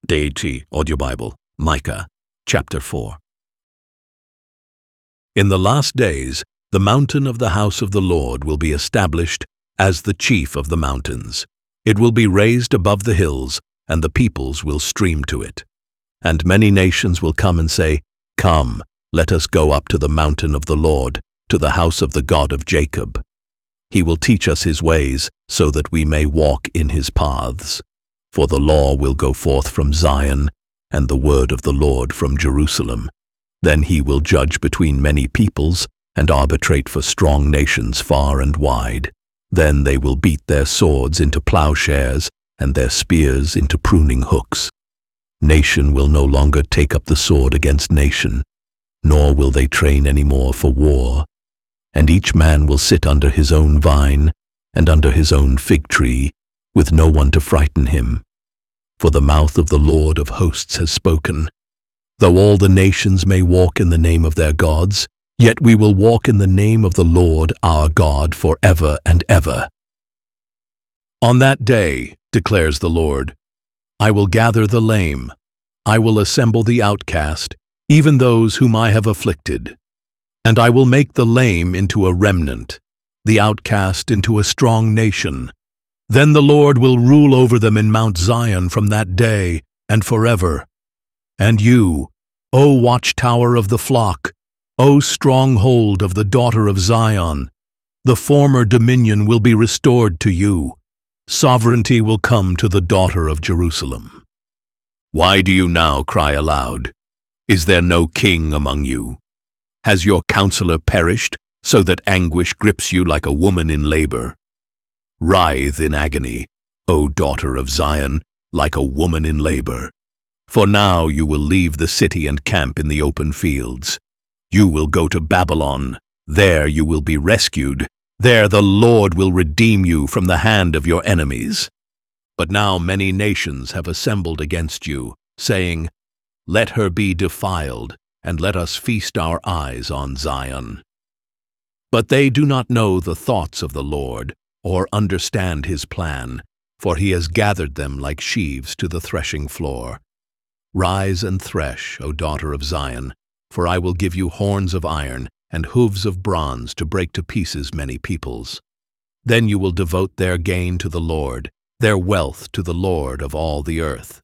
Deity Audio Bible, Micah, chapter 4. In the last days, the mountain of the house of the Lord will be established as the chief of the mountains. It will be raised above the hills, and the peoples will stream to it. And many nations will come and say, "Come, let us go up to the mountain of the Lord, to the house of the God of Jacob. He will teach us his ways, so that we may walk in his paths. For the law will go forth from Zion, and the word of the Lord from Jerusalem. Then he will judge between many peoples, and arbitrate for strong nations far and wide. Then they will beat their swords into plowshares, and their spears into pruning hooks. Nation will no longer take up the sword against nation, nor will they train any more for war. And each man will sit under his own vine, and under his own fig tree, with no one to frighten him. For the mouth of the Lord of hosts has spoken. Though all the nations may walk in the name of their gods, yet we will walk in the name of the Lord our God forever and ever. On that day, declares the Lord, I will gather the lame, I will assemble the outcast, even those whom I have afflicted. And I will make the lame into a remnant, the outcast into a strong nation. Then the Lord will rule over them in Mount Zion from that day and forever. And you, O watchtower of the flock, O stronghold of the daughter of Zion, the former dominion will be restored to you. Sovereignty will come to the daughter of Jerusalem. Why do you now cry aloud? Is there no king among you? Has your counselor perished, so that anguish grips you like a woman in labor? Writhe in agony, O daughter of Zion, like a woman in labor. For now you will leave the city and camp in the open fields. You will go to Babylon. There you will be rescued. There the Lord will redeem you from the hand of your enemies. But now many nations have assembled against you, saying, Let her be defiled, and let us feast our eyes on Zion. But they do not know the thoughts of the Lord, or understand his plan, for he has gathered them like sheaves to the threshing floor. Rise and thresh, O daughter of Zion, for I will give you horns of iron and hooves of bronze to break to pieces many peoples. Then you will devote their gain to the Lord, their wealth to the Lord of all the earth.